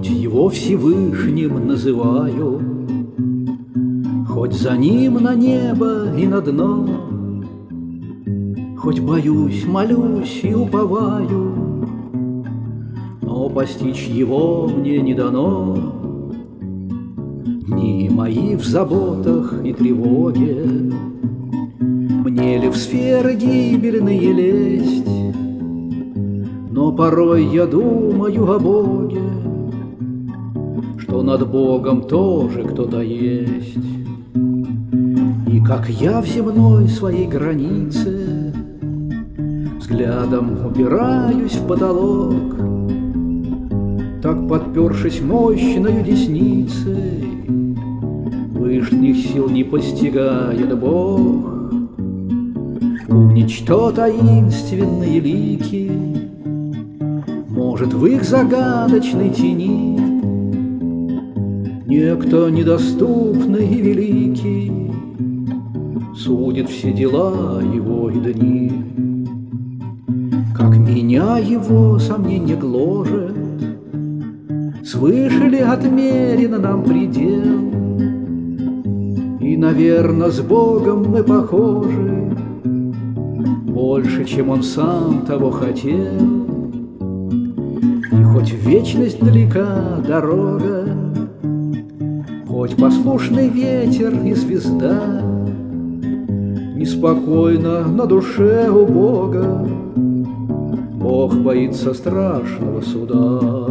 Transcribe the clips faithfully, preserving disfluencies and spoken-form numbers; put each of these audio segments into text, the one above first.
Хоть его Всевышним называю, хоть за ним на небо и на дно, хоть боюсь, молюсь и уповаю, но постичь его мне не дано. Дни мои в заботах и тревоге, мне ли в сферы гибельные лезть? Но порой я думаю о Боге, что над Богом тоже кто-то есть. И как я в земной своей границе взглядом упираюсь в потолок, так, подпершись мощною десницей, вышних сил не постигает Бог. Умничь то таинственные лики, может, в их загадочной тени некто недоступный и великий судит все дела его и дни. Как меня его сомнение гложет, свыше ли отмерено нам предел, и, наверно, с Богом мы похожи больше, чем он сам того хотел. И хоть вечность далека дорога, хоть послушный ветер и звезда, неспокойно на душе у Бога, Бог боится страшного суда.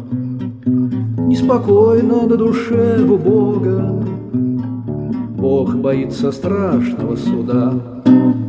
Неспокойно на душе у Бога, Бог боится страшного суда.